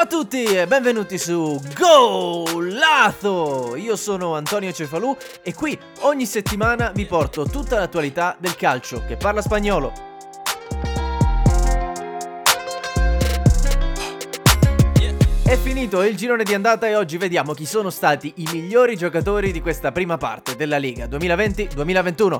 a tutti e benvenuti su Golazo! Io sono Antonio Cefalù e qui ogni settimana vi porto tutta l'attualità del calcio che parla spagnolo. È finito il girone di andata e oggi vediamo chi sono stati i migliori giocatori di questa prima parte della Liga 2020-2021.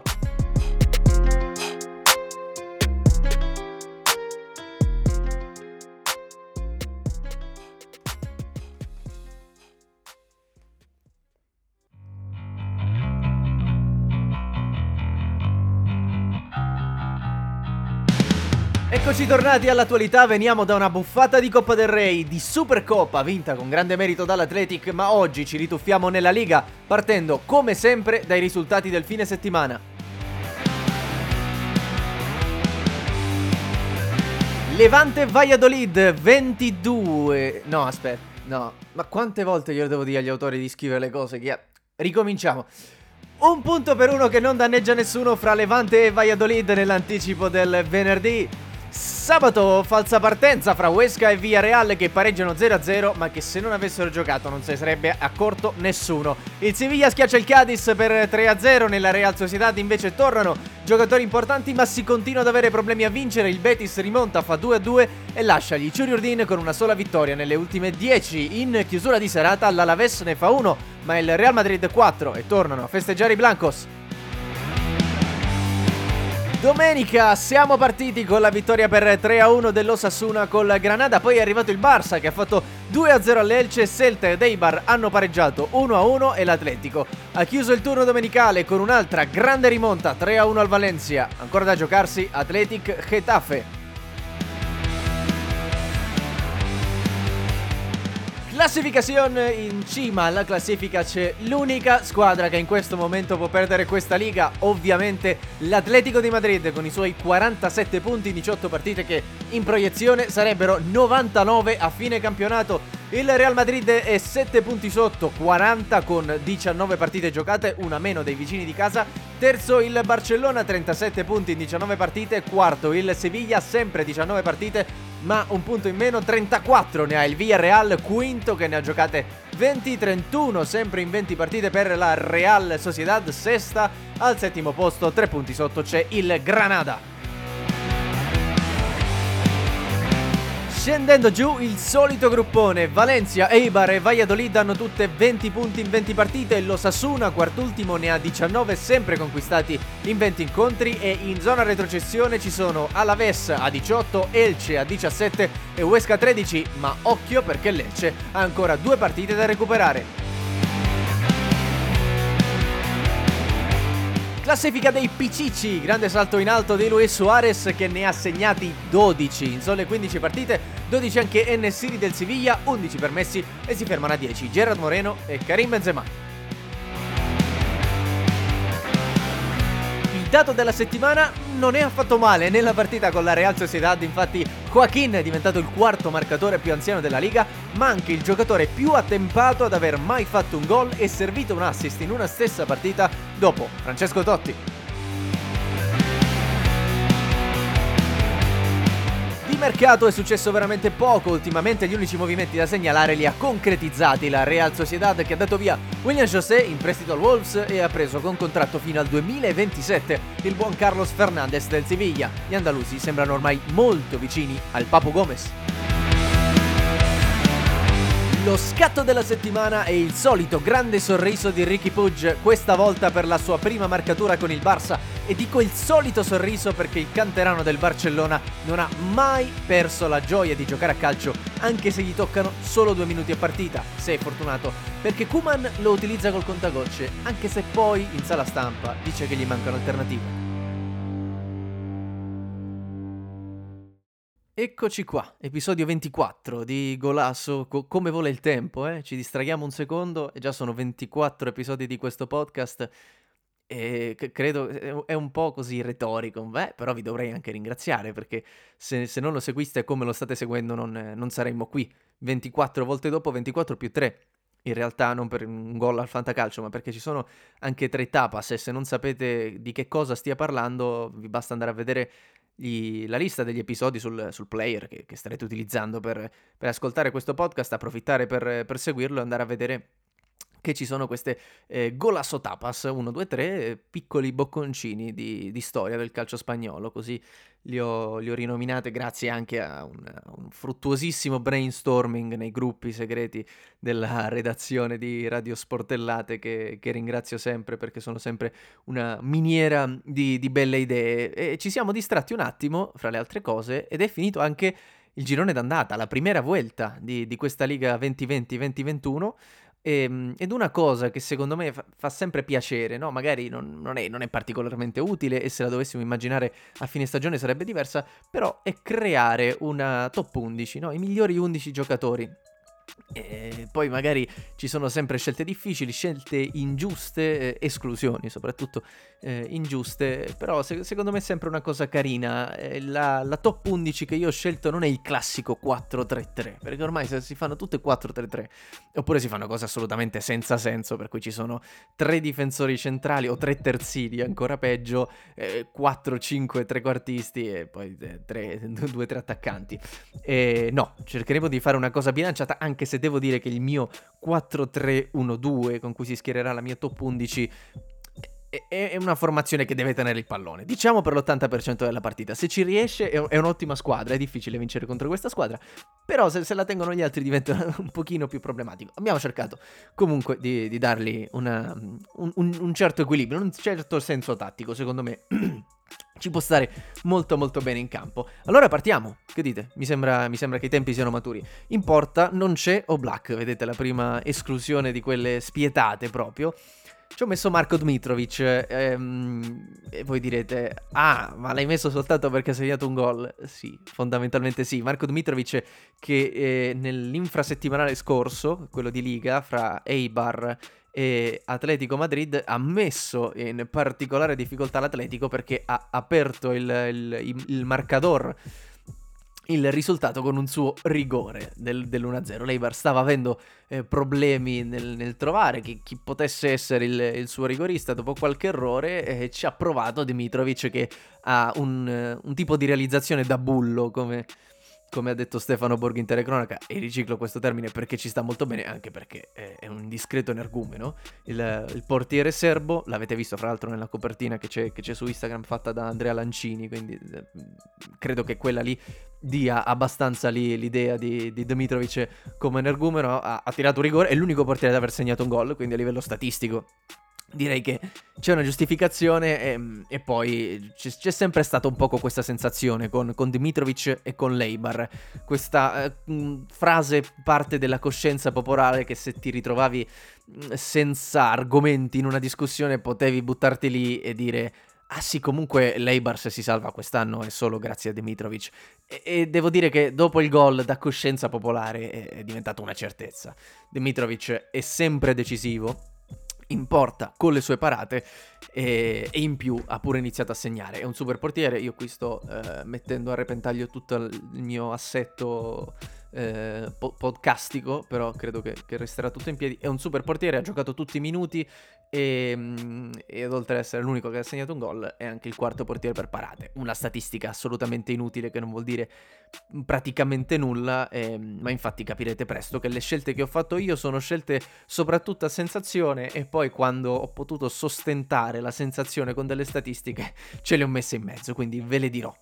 Eccoci tornati all'attualità, veniamo da una buffata di Coppa del Rey, di Supercoppa vinta con grande merito dall'Athletic, ma oggi ci rituffiamo nella Liga, partendo come sempre dai risultati del fine settimana. Levante Valladolid 22... No, aspetta, no, ma quante volte io devo dire agli autori di scrivere le cose? Ricominciamo. Un punto per uno che non danneggia nessuno fra Levante e Valladolid nell'anticipo del venerdì. Sabato falsa partenza fra Huesca e Villarreal che pareggiano 0-0, ma che se non avessero giocato non se ne sarebbe accorto nessuno. Il Sevilla schiaccia il Cadiz per 3-0, nella Real Sociedad invece tornano giocatori importanti ma si continua ad avere problemi a vincere. Il Betis rimonta, fa 2-2 e lascia gli Ciuriurdin con una sola vittoria nelle ultime 10. In chiusura di serata l'Alaves ne fa 1, ma il Real Madrid 4 e tornano a festeggiare i Blancos. Domenica siamo partiti con la vittoria per 3-1 dell'Osasuna col Granada, poi è arrivato il Barça che ha fatto 2-0 all'Elche, Celta ed Eibar hanno pareggiato 1-1 e l'Atletico ha chiuso il turno domenicale con un'altra grande rimonta 3-1 al Valencia. Ancora da giocarsi Athletic Getafe. Classificación, in cima alla classifica c'è l'unica squadra che in questo momento può perdere questa liga, ovviamente l'Atlético di Madrid con i suoi 47 punti in 18 partite che in proiezione sarebbero 99 a fine campionato. Il Real Madrid è 7 punti sotto, 40 con 19 partite giocate, una meno dei vicini di casa. Terzo il Barcellona, 37 punti in 19 partite. Quarto il Sevilla, sempre 19 partite ma un punto in meno, 34 ne ha il Villarreal. Quinto che ne ha giocate 20, 31 sempre in 20 partite per la Real Sociedad. Sesta, al settimo posto, 3 punti sotto c'è il Granada. Scendendo giù il solito gruppone, Valencia, Eibar e Valladolid hanno tutte 20 punti in 20 partite, l'Osasuna quart'ultimo ne ha 19 sempre conquistati in 20 incontri e in zona retrocessione ci sono Alaves a 18, Elche a 17 e Huesca a 13, ma occhio perché l'Elche ha ancora 2 partite da recuperare. Classifica dei Pichichi, grande salto in alto di Luis Suarez che ne ha segnati 12 in sole 15 partite, 12 anche En-Nesyri del Siviglia, 11 per Messi e si fermano a 10 Gerard Moreno e Karim Benzema. Il dato della settimana non è affatto male nella partita con la Real Sociedad, infatti Joaquín è diventato il quarto marcatore più anziano della Liga, ma anche il giocatore più attempato ad aver mai fatto un gol e servito un assist in una stessa partita dopo Francesco Totti. Di mercato è successo veramente poco ultimamente, gli unici movimenti da segnalare li ha concretizzati la Real Sociedad che ha dato via William José in prestito al Wolves e ha preso con contratto fino al 2027 il buon Carlos Fernández del Sevilla. Gli andalusi sembrano ormai molto vicini al Papu Gomez. Lo scatto della settimana è il solito grande sorriso di Riqui Puig, questa volta per la sua prima marcatura con il Barça, e dico il solito sorriso perché il canterano del Barcellona non ha mai perso la gioia di giocare a calcio, anche se gli toccano solo 2 minuti a partita, se è fortunato, perché Koeman lo utilizza col contagocce, anche se poi in sala stampa dice che gli mancano alternative. Eccoci qua, episodio 24 di Golasso, come vola il tempo, ci distraghiamo un secondo e già sono 24 episodi di questo podcast e credo è un po' così retorico, però vi dovrei anche ringraziare perché se non lo seguiste come lo state seguendo non saremmo qui, 24 volte dopo, 24 più 3. In realtà non per un gol al fantacalcio, ma perché ci sono anche 3 tapas e se non sapete di che cosa stia parlando vi basta andare a vedere la lista degli episodi sul player che starete utilizzando per ascoltare questo podcast, approfittare per seguirlo e andare a vedere che ci sono queste Golazo Tapas 1, 2, 3, piccoli bocconcini di storia del calcio spagnolo, così li ho rinominate grazie anche a un fruttuosissimo brainstorming nei gruppi segreti della redazione di Radio Sportellate che ringrazio sempre perché sono sempre una miniera di belle idee. E ci siamo distratti un attimo, fra le altre cose, ed è finito anche il girone d'andata, la primera vuelta di questa Liga 2020-2021. Ed una cosa che secondo me fa sempre piacere, no? Magari non è particolarmente utile e se la dovessimo immaginare a fine stagione sarebbe diversa, però è creare una top 11, no? I migliori 11 giocatori. E poi magari ci sono sempre scelte difficili, scelte ingiuste, esclusioni soprattutto ingiuste, però secondo me è sempre una cosa carina. La top 11 che io ho scelto non è il classico 4-3-3, perché ormai si fanno tutte 4-3-3, oppure si fanno cose assolutamente senza senso, per cui ci sono 3 difensori centrali o 3 terzini, ancora peggio, 4-5 trequartisti e poi 2-3 attaccanti. No, cercheremo di fare una cosa bilanciata, anche se devo dire che il mio 4-3-1-2 con cui si schiererà la mia top 11 è una formazione che deve tenere il pallone, diciamo per l'80% della partita. Se ci riesce è un'ottima squadra, è difficile vincere contro questa squadra, però se la tengono gli altri diventa un pochino più problematico. Abbiamo cercato comunque di dargli un certo equilibrio, un certo senso tattico, secondo me ci può stare molto molto bene in campo. Allora partiamo, che dite? Mi sembra che i tempi siano maturi. In porta non c'è Oblak, vedete la prima esclusione di quelle spietate proprio. Ci ho messo Marko Dmitrovic e voi direte, ma l'hai messo soltanto perché ha segnato un gol? Sì, fondamentalmente sì. Marko Dmitrovic che nell'infrasettimanale scorso, quello di Liga, fra Eibar e Atletico Madrid, ha messo in particolare difficoltà l'Atletico perché ha aperto il marcador, il risultato con un suo rigore dell'1-0. L'Eibar stava avendo problemi nel trovare chi potesse essere il suo rigorista dopo qualche errore e ci ha provato Dmitrovic che ha un tipo di realizzazione da bullo, come ha detto Stefano Borghi in telecronaca, e riciclo questo termine perché ci sta molto bene, anche perché è un discreto energumeno. Il portiere serbo, l'avete visto fra l'altro nella copertina che c'è su Instagram fatta da Andrea Lancini, quindi credo che quella lì dia abbastanza l'idea di Dmitrovic come energumeno. Ha tirato un rigore, è l'unico portiere ad aver segnato un gol, quindi a livello statistico direi che c'è una giustificazione e poi c'è sempre stata un poco questa sensazione con Dmitrovic e con l'Eibar, questa frase parte della coscienza popolare che se ti ritrovavi senza argomenti in una discussione potevi buttarti lì e dire ah sì, comunque l'Eibar se si salva quest'anno è solo grazie a Dmitrovic, e devo dire che dopo il gol da coscienza popolare è diventata una certezza. Dmitrovic è sempre decisivo in porta con le sue parate e in più ha pure iniziato a segnare. È un super portiere. Io qui sto mettendo a repentaglio tutto il mio assetto podcastico, però credo che resterà tutto in piedi. È un super portiere, ha giocato tutti i minuti ed oltre ad essere l'unico che ha segnato un gol è anche il quarto portiere per parate, una statistica assolutamente inutile che non vuol dire praticamente nulla, ma infatti capirete presto che le scelte che ho fatto io sono scelte soprattutto a sensazione, e poi quando ho potuto sostentare la sensazione con delle statistiche ce le ho messe in mezzo, quindi ve le dirò.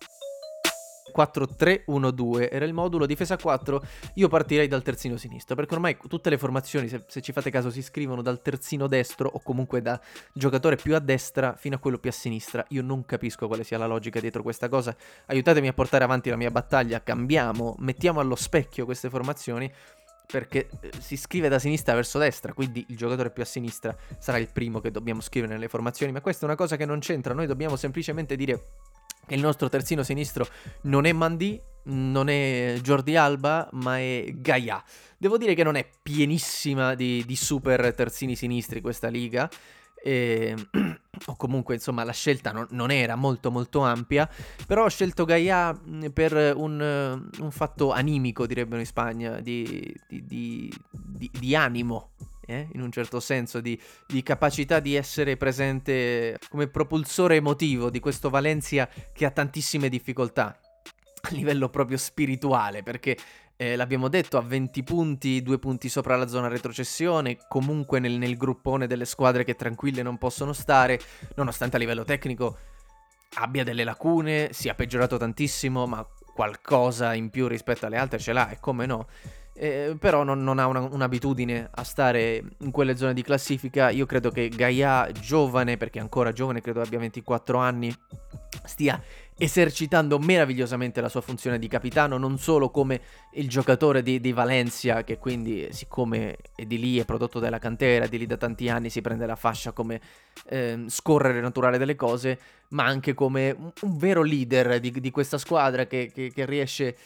4-3-1-2 era il modulo, difesa 4. Io partirei dal terzino sinistro, perché ormai tutte le formazioni, se ci fate caso, si scrivono dal terzino destro o comunque da giocatore più a destra fino a quello più a sinistra. Io non capisco quale sia la logica dietro questa cosa. Aiutatemi a portare avanti la mia battaglia, mettiamo allo specchio queste formazioni, perché si scrive da sinistra verso destra, quindi il giocatore più a sinistra sarà il primo che dobbiamo scrivere nelle formazioni, ma questa è una cosa che non c'entra. Noi dobbiamo semplicemente dire che il nostro terzino sinistro non è Mandi, non è Jordi Alba, ma è Gaia. Devo dire che non è pienissima di super terzini sinistri questa liga, o comunque insomma la scelta non era molto molto ampia, però ho scelto Gaia per un fatto animico, direbbero in Spagna, di animo, in un certo senso, di capacità di essere presente come propulsore emotivo di questo Valencia che ha tantissime difficoltà a livello proprio spirituale, perché l'abbiamo detto, a 20 punti, 2 punti sopra la zona retrocessione, comunque nel gruppone delle squadre che tranquille non possono stare, nonostante a livello tecnico abbia delle lacune, sia peggiorato tantissimo, ma qualcosa in più rispetto alle altre ce l'ha, e come no. Però non ha un'abitudine a stare in quelle zone di classifica. Io credo che Gaia, giovane, perché è ancora giovane, credo abbia 24 anni, stia esercitando meravigliosamente la sua funzione di capitano, non solo come il giocatore di Valencia, che quindi, siccome è di lì, è prodotto dalla cantera, di lì da tanti anni, si prende la fascia come scorrere naturale delle cose, ma anche come un vero leader di questa squadra che riesce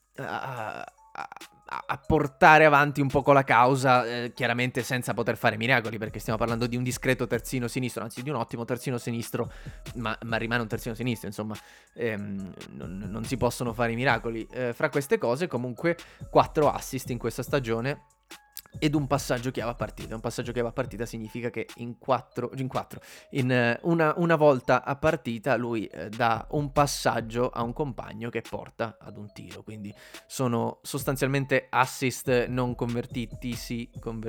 a portare avanti un po' la causa, chiaramente senza poter fare miracoli, perché stiamo parlando di un discreto terzino sinistro, anzi di un ottimo terzino sinistro, ma rimane un terzino sinistro, insomma, non si possono fare i miracoli. Fra queste cose, comunque, 4 assist in questa stagione ed un passaggio chiave a partita. Un passaggio chiave a partita significa che una volta a partita lui dà un passaggio a un compagno che porta ad un tiro, quindi sono sostanzialmente assist non convertitisi,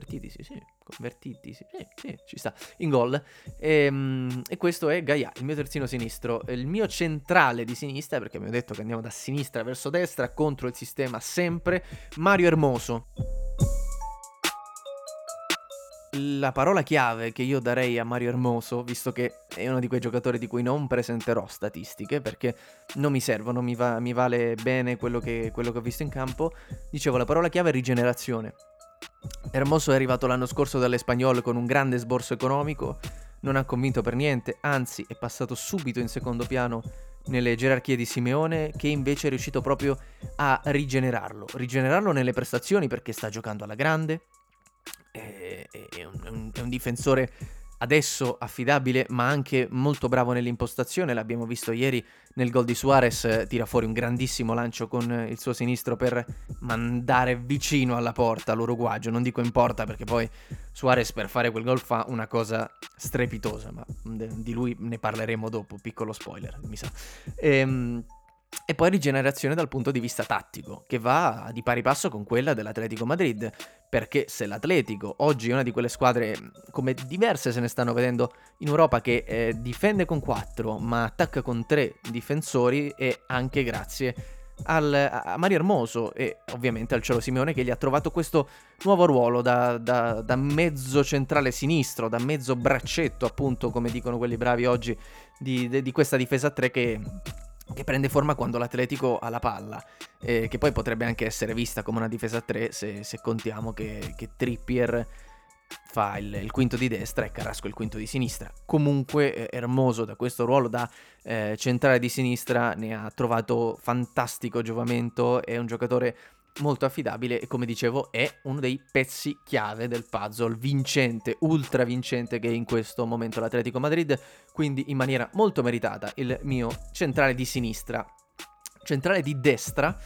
ci sta, in gol. E questo è Gaia, il mio terzino sinistro. Il mio centrale di sinistra, perché abbiamo detto che andiamo da sinistra verso destra, contro il sistema sempre, Mario Hermoso. La parola chiave che io darei a Mario Hermoso, visto che è uno di quei giocatori di cui non presenterò statistiche, perché non mi servono, mi vale bene quello che ho visto in campo, dicevo, la parola chiave è rigenerazione. Hermoso è arrivato l'anno scorso dall'Espanyol con un grande sborso economico, non ha convinto per niente, anzi è passato subito in secondo piano nelle gerarchie di Simeone, che invece è riuscito proprio a rigenerarlo nelle prestazioni, perché sta giocando alla grande. È un difensore adesso affidabile, ma anche molto bravo nell'impostazione. L'abbiamo visto ieri nel gol di Suarez, tira fuori un grandissimo lancio con il suo sinistro per mandare vicino alla porta l'uruguagio. Non dico in porta, perché poi Suarez per fare quel gol fa una cosa strepitosa, ma di lui ne parleremo dopo, piccolo spoiler, mi sa. E poi rigenerazione dal punto di vista tattico, che va di pari passo con quella dell'Atletico Madrid, perché se l'Atletico oggi è una di quelle squadre, come diverse se ne stanno vedendo in Europa, che difende con 4 ma attacca con 3 difensori, è anche grazie a Mario Hermoso e ovviamente al Cholo Simeone, che gli ha trovato questo nuovo ruolo da mezzo centrale sinistro, da mezzo braccetto, appunto, come dicono quelli bravi oggi, di questa difesa a 3 che prende forma quando l'Atletico ha la palla, che poi potrebbe anche essere vista come una difesa a 3 se contiamo che Trippier fa il quinto di destra e Carrasco il quinto di sinistra. Comunque Hermoso da questo ruolo da centrale di sinistra ne ha trovato fantastico giovamento, è un giocatore molto affidabile e, come dicevo, è uno dei pezzi chiave del puzzle vincente, ultra vincente, che è in questo momento l'Atletico Madrid, quindi in maniera molto meritata il mio centrale di sinistra. Centrale di destra,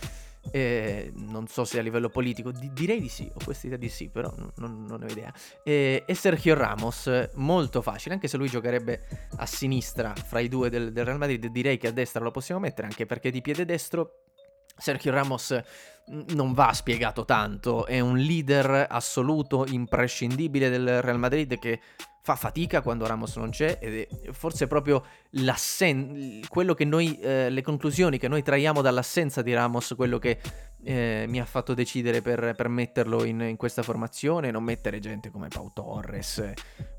non so se a livello politico, direi di sì, ho questa idea di sì, però non ne ho idea. E Sergio Ramos, molto facile, anche se lui giocherebbe a sinistra fra i due del Real Madrid, direi che a destra lo possiamo mettere, anche perché di piede destro Sergio Ramos non va spiegato tanto, è un leader assoluto, imprescindibile del Real Madrid, che fa fatica quando Ramos non c'è, ed è forse proprio quello che noi, le conclusioni che noi traiamo dall'assenza di Ramos, quello che mi ha fatto decidere per metterlo in questa formazione, non mettere gente come Pau Torres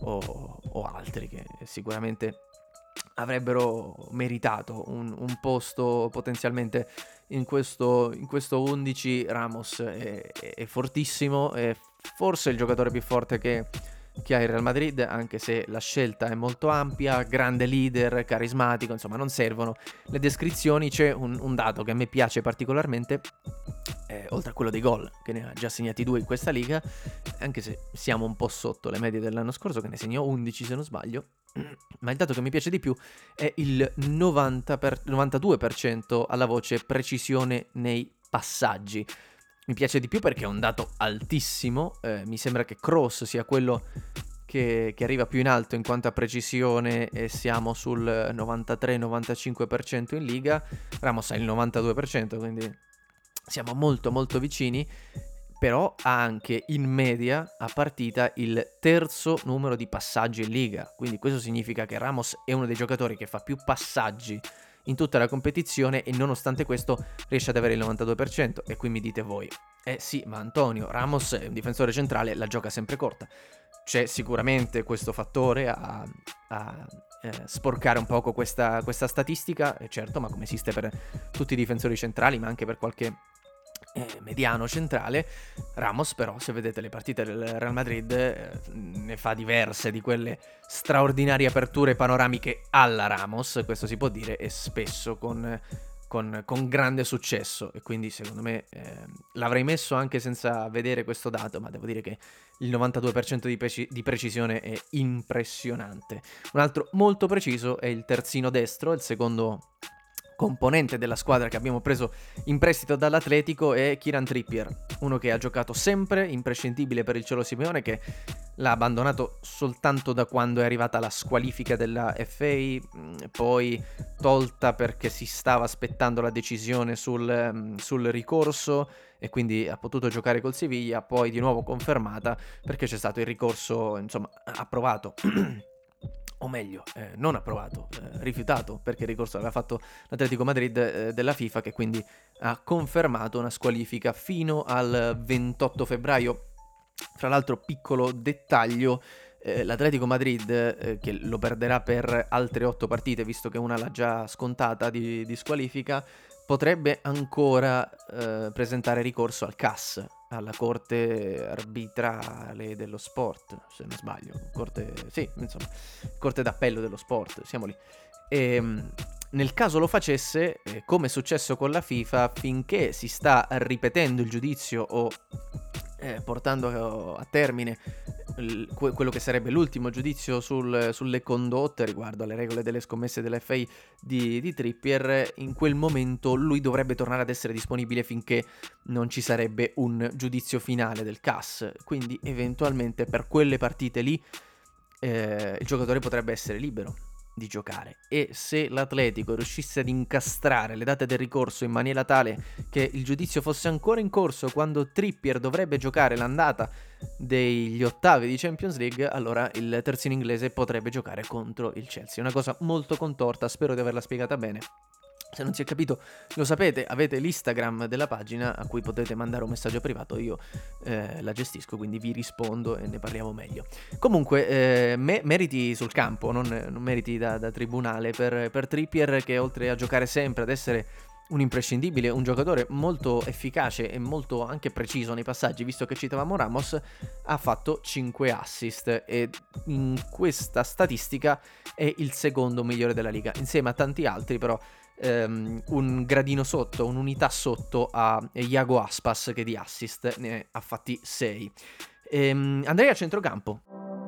o altri che sicuramente avrebbero meritato un posto potenzialmente in questo 11. Ramos è fortissimo, è forse il giocatore più forte che ha il Real Madrid, anche se la scelta è molto ampia, grande leader, carismatico, insomma non servono le descrizioni. C'è un dato che a me piace particolarmente, oltre a quello dei gol, che ne ha già segnati 2 in questa liga, anche se siamo un po' sotto le medie dell'anno scorso, che ne segnò 11 se non sbaglio, ma il dato che mi piace di più è il 92% alla voce precisione nei passaggi. mi piace di più perché è un dato altissimo. Mi sembra che Kroos sia quello che arriva più in alto in quanto a precisione, e siamo sul 93-95% in Liga. Ramos ha il 92%, quindi siamo molto molto vicini. Però ha anche in media a partita il terzo numero di passaggi in Liga, quindi questo significa che Ramos è uno dei giocatori che fa più passaggi in tutta la competizione, e nonostante questo riesce ad avere il 92%. E qui mi dite voi, sì, ma Antonio, Ramos è un difensore centrale, la gioca sempre corta. C'è sicuramente questo fattore a sporcare un poco questa statistica, certo, ma come esiste per tutti i difensori centrali, ma anche per qualche mediano centrale. Ramos però, se vedete le partite del Real Madrid, ne fa diverse di quelle straordinarie aperture panoramiche alla Ramos, questo si può dire, e spesso con grande successo. E quindi secondo me l'avrei messo anche senza vedere questo dato, ma devo dire che il 92% di precisione è impressionante. Un altro molto preciso è il terzino destro, il secondo componente della squadra che abbiamo preso in prestito dall'Atletico, è Kieran Trippier, uno che ha giocato sempre, imprescindibile per il Cholo Simeone, che l'ha abbandonato soltanto da quando è arrivata la squalifica della FA, poi tolta perché si stava aspettando la decisione sul ricorso, e quindi ha potuto giocare col Siviglia, poi di nuovo confermata perché c'è stato il ricorso, insomma, approvato. O meglio, non approvato, rifiutato, perché il ricorso aveva fatto l'Atletico Madrid della FIFA, che quindi ha confermato una squalifica fino al 28 febbraio. Fra l'altro, piccolo dettaglio, l'Atletico Madrid, che lo perderà per altre 8 partite, visto che una l'ha già scontata di squalifica, potrebbe ancora presentare ricorso al CAS, alla Corte Arbitrale dello Sport, se non sbaglio. Corte d'Appello dello Sport, siamo lì. Nel caso lo facesse, come è successo con la FIFA, finché si sta ripetendo il giudizio o portando a termine quello che sarebbe l'ultimo giudizio sulle condotte riguardo alle regole delle scommesse dell'FA di Trippier, in quel momento lui dovrebbe tornare ad essere disponibile finché non ci sarebbe un giudizio finale del CAS. Quindi eventualmente per quelle partite lì il giocatore potrebbe essere libero di giocare, e se l'Atletico riuscisse ad incastrare le date del ricorso in maniera tale che il giudizio fosse ancora in corso quando Trippier dovrebbe giocare l'andata degli ottavi di Champions League, allora il terzino inglese potrebbe giocare contro il Chelsea. Una cosa molto contorta, spero di averla spiegata bene. Se non si è capito, lo sapete, avete l'Instagram della pagina a cui potete mandare un messaggio privato, io la gestisco, quindi vi rispondo e ne parliamo meglio. Comunque, meriti sul campo, non meriti da tribunale per Trippier, che oltre a giocare sempre, ad essere un imprescindibile, un giocatore molto efficace e molto anche preciso nei passaggi, visto che citavamo Ramos, ha fatto 5 assist, e in questa statistica è il secondo migliore della Liga, insieme a tanti altri però. Un gradino sotto, un'unità sotto a Iago Aspas, che di assist ne ha fatti 6. Andrei a centrocampo.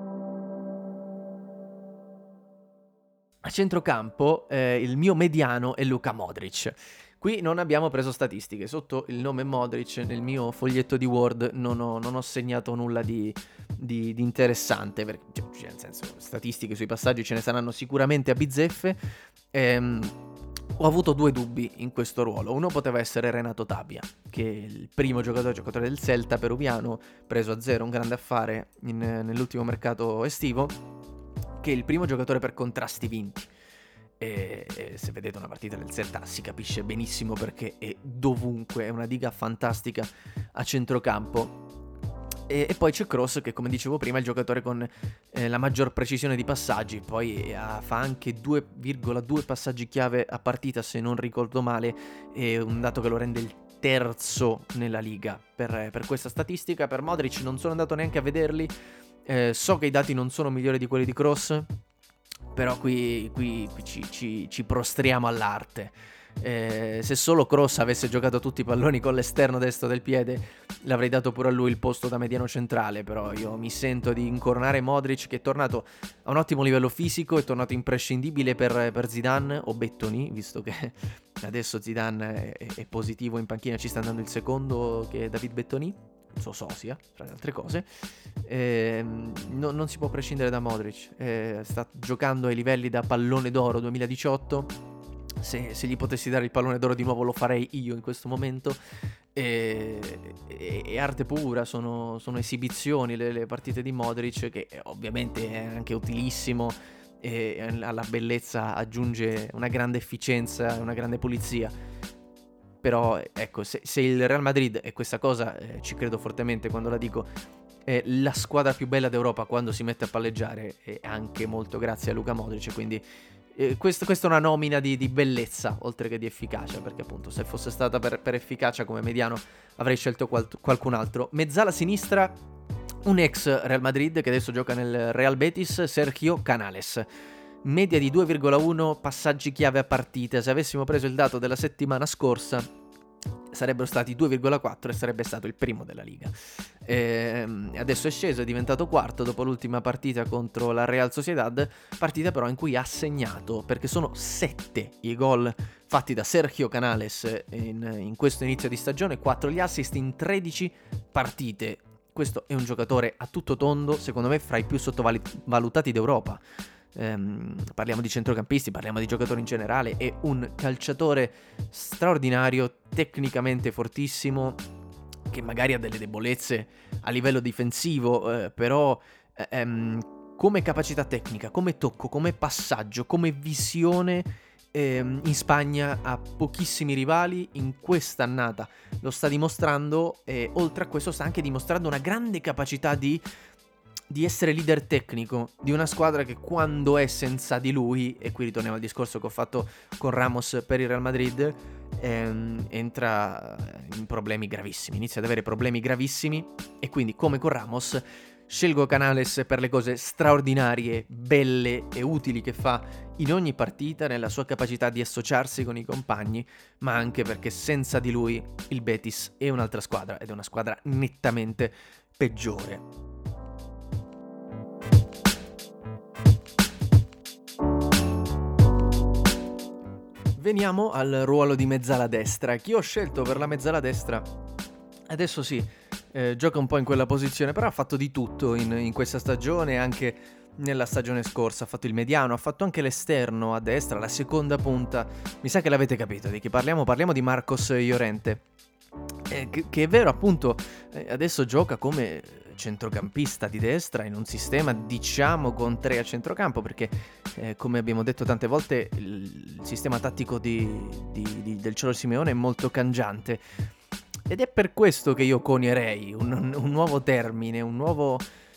A centrocampo il mio mediano è Luka Modric. Qui non abbiamo preso statistiche, sotto il nome Modric nel mio foglietto di Word non ho segnato nulla di interessante, perché, cioè, nel senso, statistiche sui passaggi ce ne saranno sicuramente a bizzeffe. Ho avuto 2 dubbi in questo ruolo. Uno poteva essere Renato Tapia, che è il primo giocatore del Celta peruviano, preso a zero, un grande affare nell'ultimo mercato estivo, che è il primo giocatore per contrasti vinti. E se vedete una partita del Celta si capisce benissimo perché è dovunque, è una diga fantastica a centrocampo. E poi c'è Kroos, che come dicevo prima è il giocatore con la maggior precisione di passaggi, poi fa anche 2,2 passaggi chiave a partita, se non ricordo male, è un dato che lo rende il terzo nella Liga per questa statistica. Per Modric non sono andato neanche a vederli, so che i dati non sono migliori di quelli di Kroos, però qui ci prostriamo all'arte. Se solo Kroos avesse giocato tutti i palloni con l'esterno destro del piede, l'avrei dato pure a lui il posto da mediano centrale. Però io mi sento di incornare Modric, che è tornato a un ottimo livello fisico, è tornato imprescindibile per Zidane o Bettoni, visto che Adesso Zidane è positivo in panchina, ci sta andando il secondo che è David Bettoni, il suo sosia, tra le altre cose. Non si può prescindere da Modric, sta giocando ai livelli da pallone d'oro 2018. Se gli potessi dare il pallone d'oro di nuovo lo farei io in questo momento. È arte pura, sono esibizioni le partite di Modric, che ovviamente è anche utilissimo e alla bellezza aggiunge una grande efficienza, una grande pulizia. Però ecco, se il Real Madrid, e questa cosa ci credo fortemente quando la dico, è la squadra più bella d'Europa quando si mette a palleggiare, è anche molto grazie a Luka Modric, quindi questa è una nomina di bellezza oltre che di efficacia, perché appunto se fosse stata per efficacia come mediano avrei scelto qualcun altro. Mezzala sinistra, un ex Real Madrid che adesso gioca nel Real Betis, Sergio Canales. Media di 2,1 passaggi chiave a partita. Se avessimo preso il dato della settimana scorsa sarebbero stati 2,4 e sarebbe stato il primo della Liga. Adesso è sceso, è diventato quarto dopo l'ultima partita contro la Real Sociedad, partita però in cui ha segnato, perché sono 7 i gol fatti da Sergio Canales in questo inizio di stagione, 4 gli assist in 13 partite. Questo è un giocatore a tutto tondo, secondo me fra i più sottovalutati d'Europa. Parliamo di centrocampisti, parliamo di giocatori in generale. È un calciatore straordinario, tecnicamente fortissimo, che magari ha delle debolezze a livello difensivo, però come capacità tecnica, come tocco, come passaggio, come visione, in Spagna ha pochissimi rivali. In quest'annata lo sta dimostrando, e oltre a questo sta anche dimostrando una grande capacità di essere leader tecnico di una squadra che quando è senza di lui, e qui ritorniamo al discorso che ho fatto con Ramos per il Real Madrid, entra in problemi gravissimi, inizia ad avere problemi gravissimi, e quindi come con Ramos scelgo Canales per le cose straordinarie, belle e utili che fa in ogni partita, nella sua capacità di associarsi con i compagni, ma anche perché senza di lui il Betis è un'altra squadra, ed è una squadra nettamente peggiore. Veniamo al ruolo di mezzala destra. Chi ho scelto per la mezzala destra adesso sì, gioca un po' in quella posizione, però ha fatto di tutto in questa stagione, anche nella stagione scorsa. Ha fatto il mediano, ha fatto anche l'esterno a destra, la seconda punta. Mi sa che l'avete capito di chi parliamo. Parliamo di Marcos Llorente, che è vero appunto, adesso gioca come centrocampista di destra in un sistema diciamo con 3 a centrocampo, perché come abbiamo detto tante volte il sistema tattico del Cholo Simeone è molto cangiante, ed è per questo che io conierei un nuovo termine, un nuovo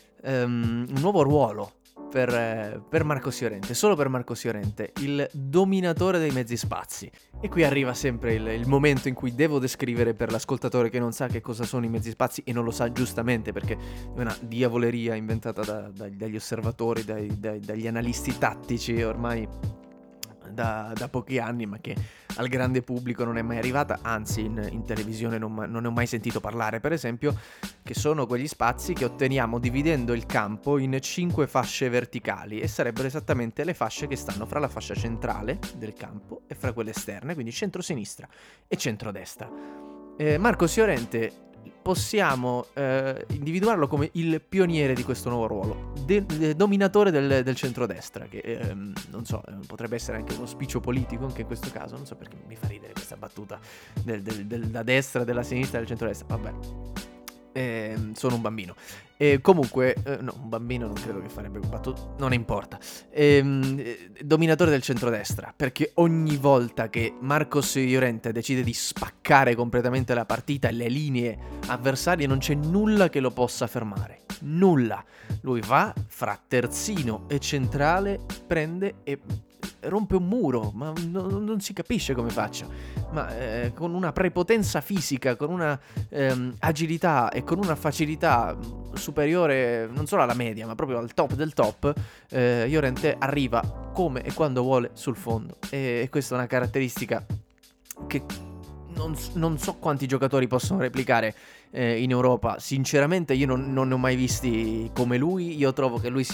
ruolo per Marcos Llorente, solo per Marcos Llorente, il dominatore dei mezzi spazi. E qui arriva sempre il momento in cui devo descrivere per l'ascoltatore che non sa che cosa sono i mezzi spazi, e non lo sa giustamente perché è una diavoleria inventata dagli osservatori, dagli analisti tattici ormai da pochi anni, ma che al grande pubblico non è mai arrivata, anzi in televisione non ne ho mai sentito parlare, per esempio, che sono quegli spazi che otteniamo dividendo il campo in 5 fasce verticali, e sarebbero esattamente le fasce che stanno fra la fascia centrale del campo e fra quelle esterne, quindi centro-sinistra e centro-destra. Marcos Llorente possiamo individuarlo come il pioniere di questo nuovo ruolo, dominatore del centrodestra, che non so, potrebbe essere anche uno spiccio politico anche in questo caso, non so perché mi fa ridere questa battuta della destra, della sinistra e del centrodestra, vabbè. Sono un bambino. Comunque, no, un bambino non credo che farebbe battuto, non importa. Dominatore del centrodestra, perché ogni volta che Marcos Llorente decide di spaccare completamente la partita e le linee avversarie, non c'è nulla che lo possa fermare. Nulla. Lui va fra terzino e centrale, prende e rompe un muro, ma non si capisce come faccia, ma con una prepotenza fisica, con una agilità e con una facilità superiore non solo alla media ma proprio al top del top, Llorente arriva come e quando vuole sul fondo, e questa è una caratteristica che non so quanti giocatori possono replicare in Europa. Sinceramente io non ne ho mai visti come lui. Io trovo che lui sia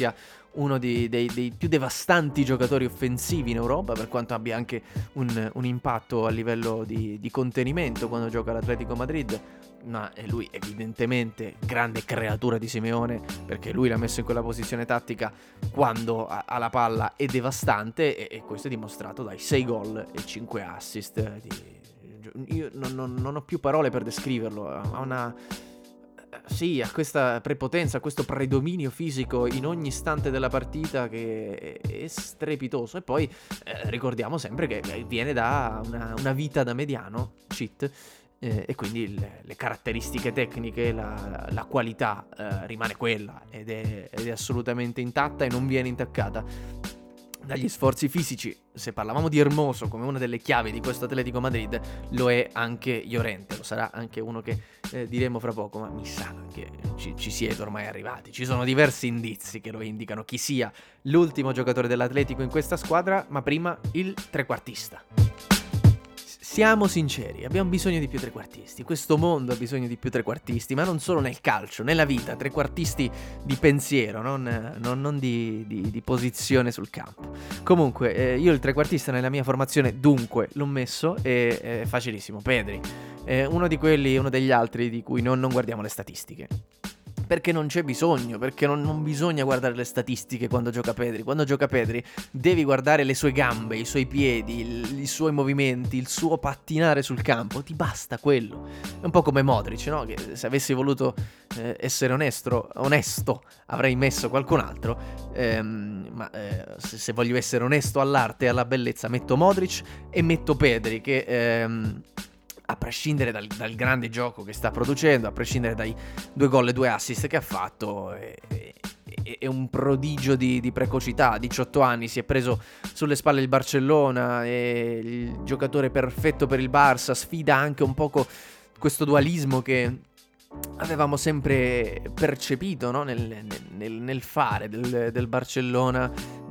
uno dei più devastanti giocatori offensivi in Europa, per quanto abbia anche un impatto a livello di contenimento quando gioca l'Atletico Madrid. Ma è lui evidentemente grande creatura di Simeone, perché lui l'ha messo in quella posizione tattica quando ha la palla, è devastante, e questo è dimostrato dai 6 gol e 5 assist. Io non ho più parole per descriverlo. Sì, ha questa prepotenza, questo predominio fisico in ogni istante della partita che è strepitoso. E poi ricordiamo sempre che viene da una vita da mediano, cheat, e quindi le caratteristiche tecniche, la qualità rimane quella ed è assolutamente intatta e non viene intaccata dagli sforzi fisici. Se parlavamo di Hermoso come una delle chiavi di questo Atletico Madrid, lo è anche Llorente, lo sarà anche uno che diremo fra poco, ma mi sa che ci siete ormai arrivati. Ci sono diversi indizi che lo indicano chi sia l'ultimo giocatore dell'Atletico in questa squadra, ma prima il trequartista. Siamo sinceri, abbiamo bisogno di più trequartisti, questo mondo ha bisogno di più trequartisti, ma non solo nel calcio, nella vita, trequartisti di pensiero, non di posizione sul campo. Comunque, io il trequartista nella mia formazione dunque l'ho messo, è facilissimo, Pedri, uno degli altri di cui non guardiamo le statistiche. Perché non c'è bisogno, perché non bisogna guardare le statistiche quando gioca Pedri. Quando gioca Pedri devi guardare le sue gambe, i suoi piedi, i suoi movimenti, il suo pattinare sul campo. Ti basta quello. È un po' come Modric, no? Che se avessi voluto essere onesto avrei messo qualcun altro. Se voglio essere onesto all'arte e alla bellezza metto Modric e metto Pedri che... a prescindere dal grande gioco che sta producendo, a prescindere dai 2 gol e 2 assist che ha fatto, è un prodigio di precocità. A 18 anni si è preso sulle spalle il Barcellona, è il giocatore perfetto per il Barça, sfida anche un poco questo dualismo che avevamo sempre percepito, no? nel fare del Barcellona.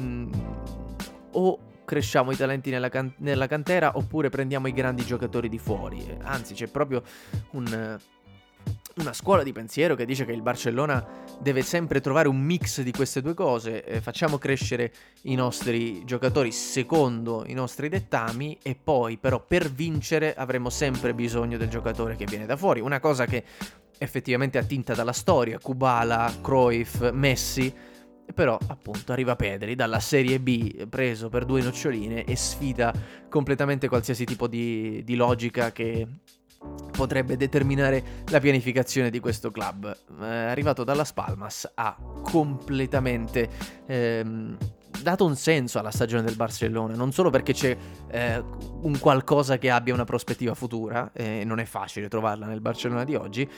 O cresciamo i talenti nella cantera oppure prendiamo i grandi giocatori di fuori. Anzi, c'è proprio una scuola di pensiero che dice che il Barcellona deve sempre trovare un mix di queste due cose. Facciamo crescere i nostri giocatori secondo i nostri dettami e poi però per vincere avremo sempre bisogno del giocatore che viene da fuori. Una cosa che effettivamente è attinta dalla storia, Kubala, Cruyff, Messi. Però appunto arriva Pedri dalla Serie B preso per 2 noccioline e sfida completamente qualsiasi tipo di logica che potrebbe determinare la pianificazione di questo club. Arrivato dalla Palmas ha completamente dato un senso alla stagione del Barcellona, non solo perché c'è un qualcosa che abbia una prospettiva futura, non è facile trovarla nel Barcellona di oggi,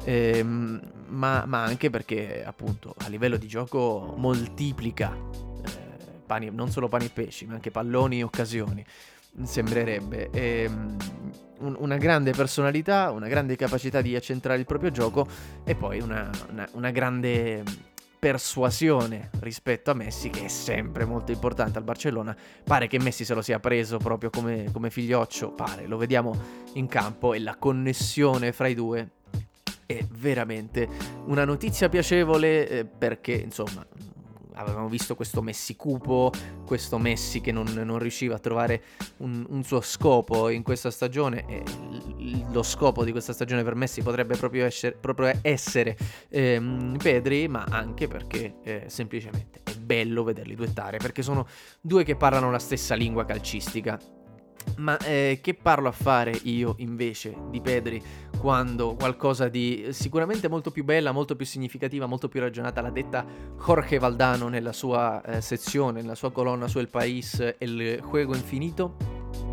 ma anche perché appunto a livello di gioco moltiplica non solo pani e pesci, ma anche palloni e occasioni, sembrerebbe. Una grande personalità, una grande capacità di accentrare il proprio gioco e poi una grande persuasione rispetto a Messi, che è sempre molto importante al Barcellona. Pare che Messi se lo sia preso proprio come figlioccio, lo vediamo in campo, e la connessione fra i due è veramente una notizia piacevole, perché insomma avevamo visto questo Messi cupo, questo Messi che non riusciva a trovare un suo scopo in questa stagione, e lo scopo di questa stagione per Messi potrebbe proprio essere Pedri, ma anche perché semplicemente è bello vederli duettare, perché sono due che parlano la stessa lingua calcistica. Ma che parlo a fare io invece di Pedri quando qualcosa di sicuramente molto più bella, molto più significativa, molto più ragionata l'ha detta Jorge Valdano nella sua sezione, nella sua colonna su El País, El Juego Infinito?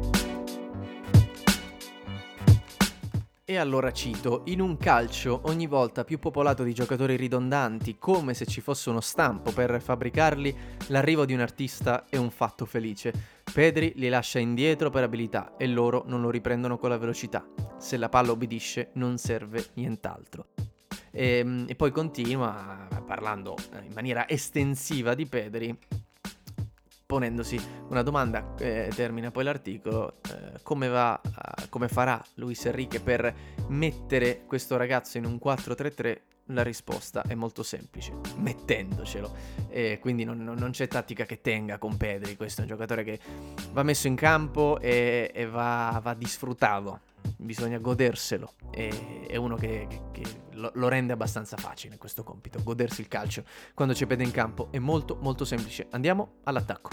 E allora cito: in un calcio ogni volta più popolato di giocatori ridondanti, come se ci fosse uno stampo per fabbricarli, l'arrivo di un artista è un fatto felice. Pedri li lascia indietro per abilità e loro non lo riprendono con la velocità. Se la palla obbedisce non serve nient'altro. E poi continua parlando in maniera estensiva di Pedri, ponendosi una domanda, termina poi l'articolo: come farà Luis Enrique per mettere questo ragazzo in un 4-3-3 La risposta è molto semplice, mettendocelo. Quindi non c'è tattica che tenga con Pedri. Questo è un giocatore che va messo in campo e va disfruttato. Bisogna goderselo. È uno che lo rende abbastanza facile questo compito. Godersi il calcio quando c'è Pedri in campo è molto molto semplice. Andiamo all'attacco.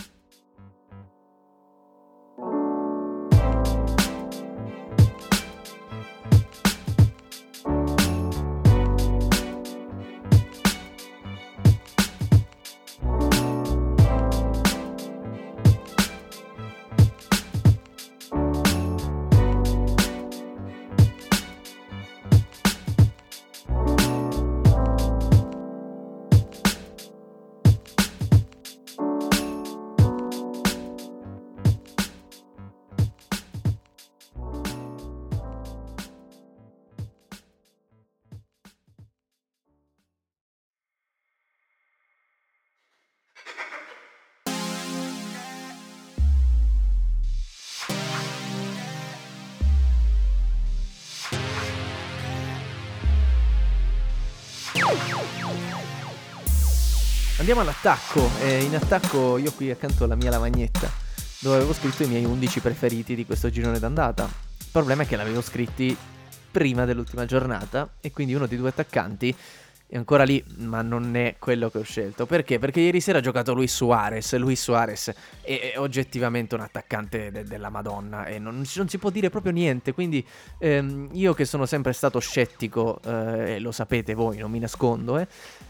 Andiamo all'attacco. In attacco io qui accanto alla mia lavagnetta, dove avevo scritto i miei 11 preferiti di questo girone d'andata. Il problema è che l'avevo scritti prima dell'ultima giornata e quindi uno dei due attaccanti è ancora lì, ma non è quello che ho scelto. Perché? Perché ieri sera ha giocato Luis Suarez. Luis Suarez è oggettivamente un attaccante della Madonna e non si può dire proprio niente. Quindi io che sono sempre stato scettico, e lo sapete voi, non mi nascondo,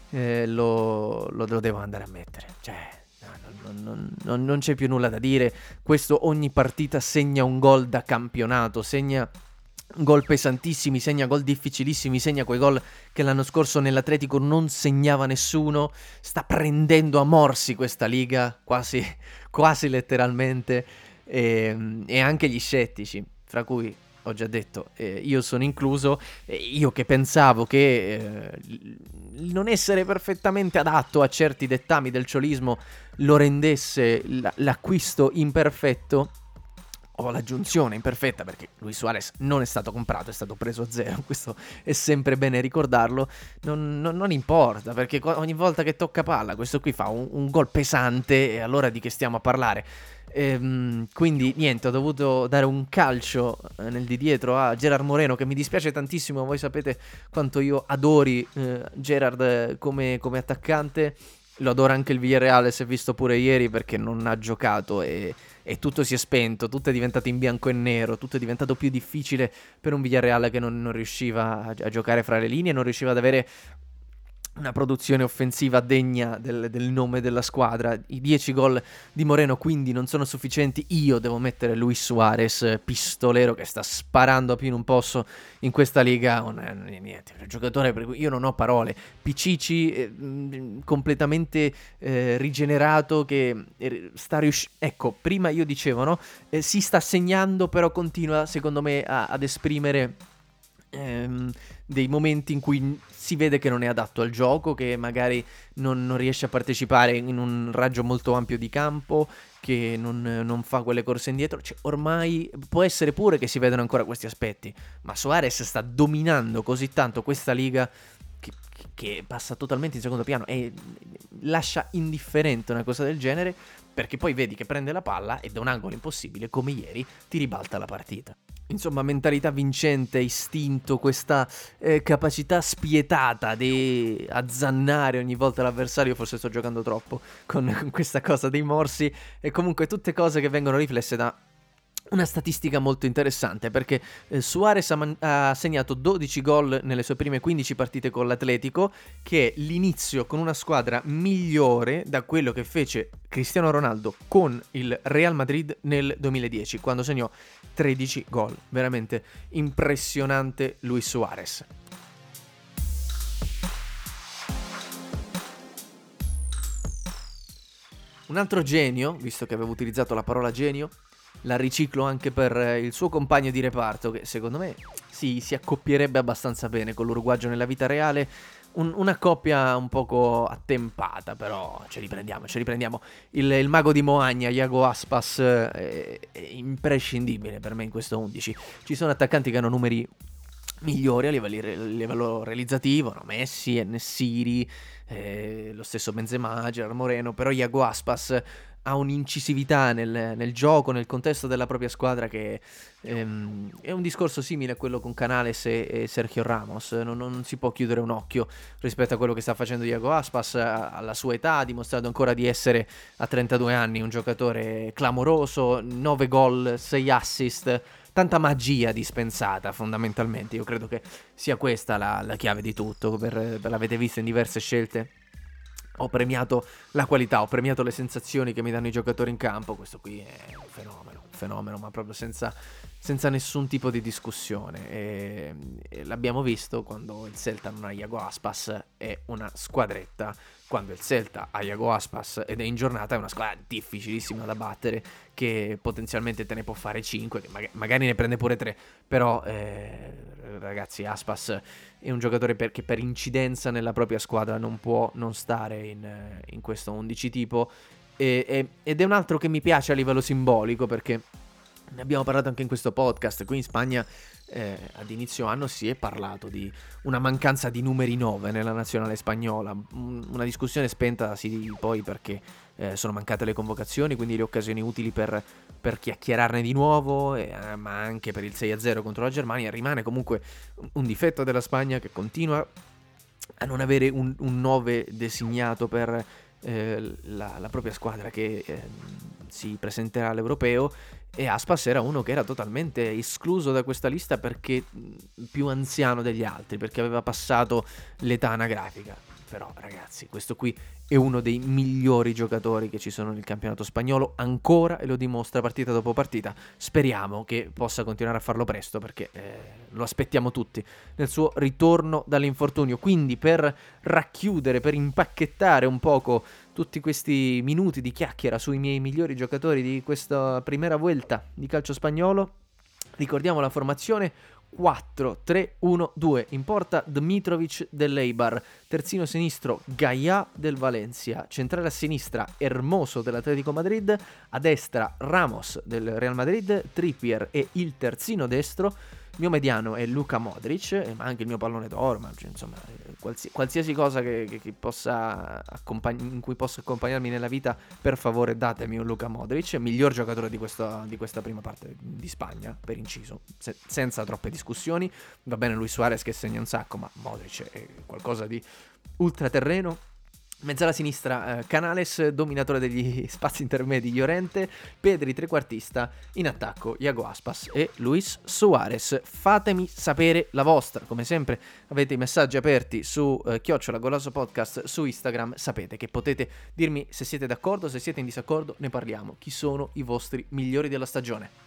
lo devo andare a mettere. Cioè, non c'è più nulla da dire. Questo ogni partita segna un gol da campionato, segna gol pesantissimi, segna gol difficilissimi, segna quei gol che l'anno scorso nell'Atletico non segnava nessuno. Sta prendendo a morsi questa Liga, quasi letteralmente, e anche gli scettici, fra cui ho già detto, io sono incluso. Io che pensavo che non essere perfettamente adatto a certi dettami del ciolismo lo rendesse l'acquisto imperfetto, o l'aggiunzione imperfetta, perché Luis Suarez non è stato comprato, è stato preso a zero. Questo è sempre bene ricordarlo. Non importa, perché ogni volta che tocca palla questo qui fa un gol pesante, e allora di che stiamo a parlare? Quindi niente, ho dovuto dare un calcio nel di dietro a Gerard Moreno, che mi dispiace tantissimo. Voi sapete quanto io adori Gerard come attaccante. Lo adora anche il Villarreal, si è visto pure ieri, perché non ha giocato e tutto si è spento, tutto è diventato in bianco e nero, tutto è diventato più difficile per un Villarreal che non riusciva a giocare fra le linee, non riusciva ad avere una produzione offensiva degna del nome della squadra. I 10 gol di Moreno quindi non sono sufficienti. Io devo mettere Luis Suarez, pistolero che sta sparando a più non posso in questa Liga. Niente, un giocatore per cui io non ho parole. Pichichi completamente rigenerato, che sta riuscendo. Ecco, prima io dicevo, no? Si sta segnando, però continua secondo me ad esprimere dei momenti in cui si vede che non è adatto al gioco, che magari non riesce a partecipare in un raggio molto ampio di campo, che non fa quelle corse indietro. Cioè, ormai può essere pure che si vedano ancora questi aspetti, ma Suarez sta dominando così tanto questa Liga che passa totalmente in secondo piano e lascia indifferente una cosa del genere, perché poi vedi che prende la palla e da un angolo impossibile, come ieri, ti ribalta la partita. Insomma, mentalità vincente, istinto, questa capacità spietata di azzannare ogni volta l'avversario. Forse sto giocando troppo con questa cosa dei morsi, e comunque tutte cose che vengono riflesse da una statistica molto interessante, perché Suarez ha segnato 12 gol nelle sue prime 15 partite con l'Atletico, che è l'inizio con una squadra migliore da quello che fece Cristiano Ronaldo con il Real Madrid nel 2010, quando segnò 13 gol. Veramente impressionante Luis Suarez. Un altro genio, visto che avevo utilizzato la parola genio, la riciclo anche per il suo compagno di reparto, che secondo me si accoppierebbe abbastanza bene con l'uruguagio nella vita reale. Una coppia un poco attempata, però ci riprendiamo. Il mago di Moagna, Iago Aspas, è imprescindibile per me in questo 11. Ci sono attaccanti che hanno numeri migliori a livello realizzativo, no? Messi, En-Nesyri, lo stesso Benzema, Gerard Moreno, però Iago Aspas ha un'incisività nel gioco, nel contesto della propria squadra che è un discorso simile a quello con Canales e Sergio Ramos. Non si può chiudere un occhio rispetto a quello che sta facendo Iago Aspas alla sua età, ha dimostrato ancora di essere a 32 anni un giocatore clamoroso, 9 gol, 6 assist, tanta magia dispensata fondamentalmente. Io credo che sia questa la chiave di tutto, l'avete visto in diverse scelte. Ho premiato la qualità, ho premiato le sensazioni che mi danno i giocatori in campo. Questo qui è un fenomeno, ma proprio senza nessun tipo di discussione. E l'abbiamo visto quando il Celta non ha Iago Aspas, è una squadretta. Quando il Celta ha Iago Aspas ed è in giornata, è una squadra difficilissima da battere, che potenzialmente te ne può fare 5, che magari ne prende pure 3, però ragazzi, Aspas è un giocatore che per incidenza nella propria squadra non può non stare in questo 11 tipo, ed è un altro che mi piace a livello simbolico, perché ne abbiamo parlato anche in questo podcast. Qui in Spagna ad inizio anno si è parlato di una mancanza di numeri 9 nella nazionale spagnola, una discussione spentasi poi perché sono mancate le convocazioni, quindi le occasioni utili per chiacchierarne di nuovo, ma anche per il 6-0 contro la Germania. Rimane comunque un difetto della Spagna, che continua a non avere un 9 designato per la propria squadra che si presenterà all'Europeo, e Aspas era uno che era totalmente escluso da questa lista perché più anziano degli altri, perché aveva passato l'età anagrafica. Però ragazzi, questo qui è uno dei migliori giocatori che ci sono nel campionato spagnolo ancora, e lo dimostra partita dopo partita. Speriamo che possa continuare a farlo presto, perché lo aspettiamo tutti nel suo ritorno dall'infortunio. Quindi, per racchiudere, per impacchettare un poco tutti questi minuti di chiacchiera sui miei migliori giocatori di questa primera vuelta di calcio spagnolo, ricordiamo la formazione: 4-3-1-2. In porta Dmitrovic dell'Eibar, terzino sinistro Gaya del Valencia, centrale a sinistra Hermoso dell'Atletico Madrid, a destra Ramos del Real Madrid, Trippier e il terzino destro. Il mio mediano è Luka Modric, ma anche il mio pallone d'oro, ma insomma qualsiasi cosa che possa in cui possa accompagnarmi nella vita, per favore datemi un Luka Modric, miglior giocatore di questa prima parte di Spagna, per inciso, senza troppe discussioni. Va bene Luis Suarez che segna un sacco, ma Modric è qualcosa di ultraterreno. Mezzala sinistra Canales, dominatore degli spazi intermedi Llorente, Pedri trequartista, in attacco Iago Aspas e Luis Suarez. Fatemi sapere la vostra, come sempre avete i messaggi aperti su @Golasso Podcast su Instagram. Sapete che potete dirmi se siete d'accordo, se siete in disaccordo, ne parliamo. Chi sono i vostri migliori della stagione?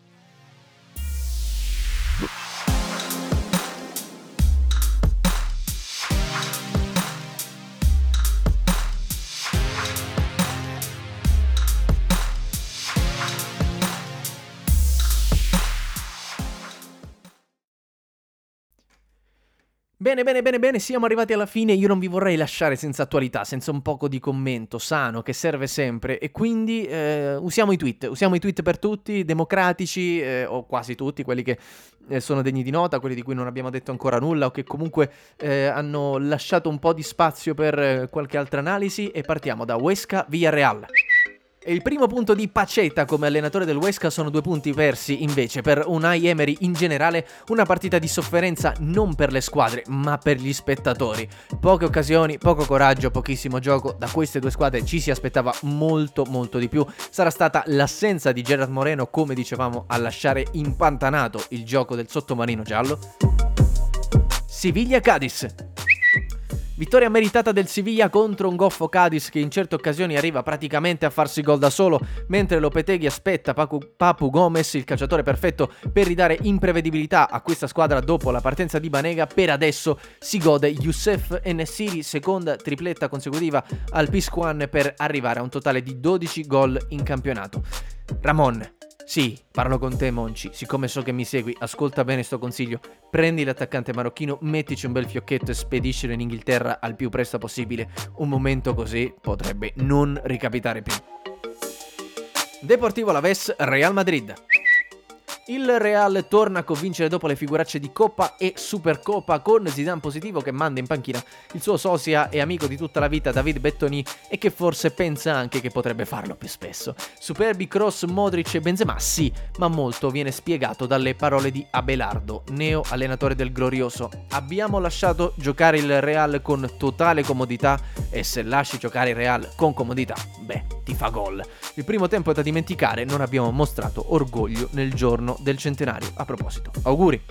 Bene, siamo arrivati alla fine. Io non vi vorrei lasciare senza attualità, senza un poco di commento sano che serve sempre, e quindi usiamo i tweet per tutti, democratici, o quasi tutti, quelli che sono degni di nota, quelli di cui non abbiamo detto ancora nulla o che comunque hanno lasciato un po' di spazio per qualche altra analisi, e partiamo da Huesca Villarreal. E il primo punto di Pacheta come allenatore del Huesca sono 2 punti persi invece per Unai Emery. In generale una partita di sofferenza non per le squadre ma per gli spettatori. Poche occasioni, poco coraggio, pochissimo gioco. Da queste 2 squadre ci si aspettava molto di più. Sarà stata l'assenza di Gerard Moreno, come dicevamo, a lasciare impantanato il gioco del sottomarino giallo. Siviglia-Cadiz. Vittoria meritata del Siviglia contro un goffo Cadiz che in certe occasioni arriva praticamente a farsi gol da solo, mentre Lopetegui aspetta Papu Gomez, il calciatore perfetto per ridare imprevedibilità a questa squadra dopo la partenza di Banega. Per adesso si gode Youssef En-Nesyri, seconda tripletta consecutiva al Pizjuán per arrivare a un totale di 12 gol in campionato. Ramon, sì, parlo con te Monci, siccome so che mi segui, ascolta bene sto consiglio: prendi l'attaccante marocchino, mettici un bel fiocchetto e spediscilo in Inghilterra al più presto possibile. Un momento così potrebbe non ricapitare più. Deportivo Alavés Real Madrid. Il Real torna a convincere dopo le figuracce di Coppa e Supercoppa, con Zidane positivo che manda in panchina il suo sosia e amico di tutta la vita David Bettoni, e che forse pensa anche che potrebbe farlo più spesso. Superbi cross Modric e Benzema, sì, ma molto viene spiegato dalle parole di Abelardo, neo allenatore del glorioso. Abbiamo lasciato giocare il Real con totale comodità, e se lasci giocare il Real con comodità, beh, ti fa gol. Il primo tempo è da dimenticare, non abbiamo mostrato orgoglio nel giorno del centenario. A proposito, auguri.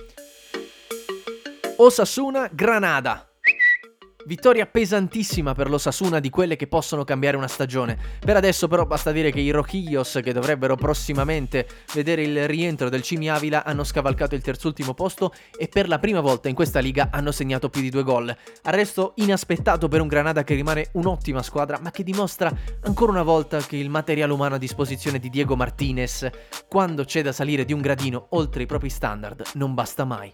Osasuna Granada. Vittoria pesantissima per l'Osasuna, di quelle che possono cambiare una stagione. Per adesso però basta dire che i Rojillos, che dovrebbero prossimamente vedere il rientro del Cimi Avila, hanno scavalcato il terzultimo posto e per la prima volta in questa liga hanno segnato più di 2 gol. Arresto inaspettato per un Granada che rimane un'ottima squadra, ma che dimostra ancora una volta che il materiale umano a disposizione di Diego Martinez, quando c'è da salire di un gradino oltre i propri standard, non basta mai.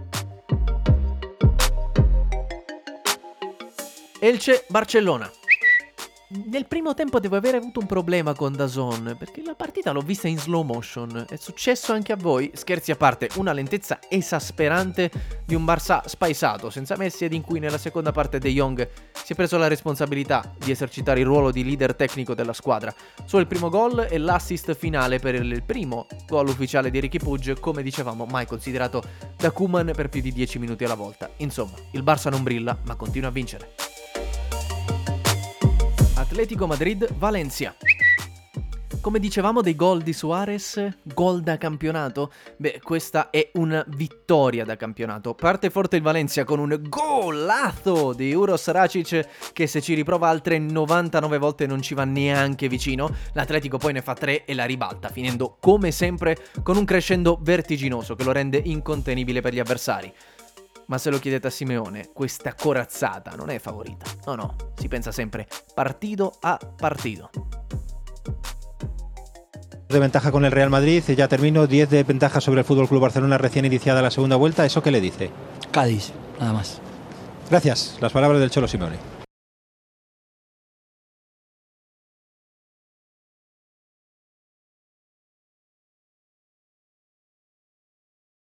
Elche-Barcellona. Nel primo tempo devo aver avuto un problema con DAZN, perché la partita l'ho vista in slow motion. È successo anche a voi? Scherzi a parte, una lentezza esasperante di un Barça spaesato, senza Messi, ed in cui nella seconda parte De Jong si è preso la responsabilità di esercitare il ruolo di leader tecnico della squadra. Solo il primo gol e l'assist finale per il primo gol ufficiale di Riqui Puig, come dicevamo, mai considerato da Koeman per più di 10 minuti alla volta. Insomma, il Barça non brilla, ma continua a vincere. Atletico Madrid-Valencia. Come dicevamo dei gol di Suarez, gol da campionato? Beh, questa è una vittoria da campionato. Parte forte il Valencia con un golazo di Uros Racic, che se ci riprova altre 99 volte non ci va neanche vicino. L'Atletico poi ne fa 3 e la ribalta, finendo come sempre con un crescendo vertiginoso che lo rende incontenibile per gli avversari. Ma se lo chiedete a Simeone, questa corazzata non è favorita. No, si pensa sempre partido a partido. De ventaja con el Real Madrid, ya termino, 10 de ventaja sobre el Fútbol Club Barcelona recién iniciada la segunda vuelta. ¿Eso qué le dice? Cádiz, nada más. Gracias, las palabras del Cholo Simeone.